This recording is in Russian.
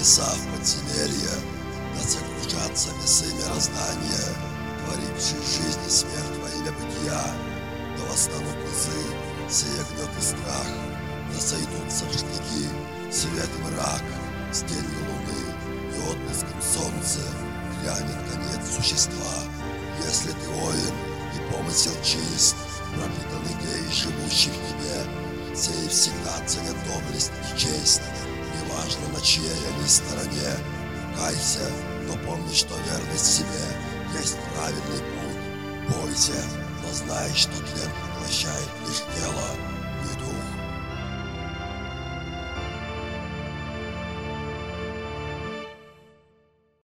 небеса в подземелье, да заключатся весы мироздания, творившие жизнь и смерть во имя бытия, да восстанут низы, сея гнет и страх, да сойдутся в штыки свет и мрак, с тенью луны и отблеском солнца глянет конец существа. Если ты воин и помысел чист, пропитанный гей, живущий в тебе, сей всегда ценят доблесть и честь, неважно на чьей они стороне. Кайся, но помни, что верность себе есть правильный путь. Бойся, но знай, что тлен поглощает лишь тело,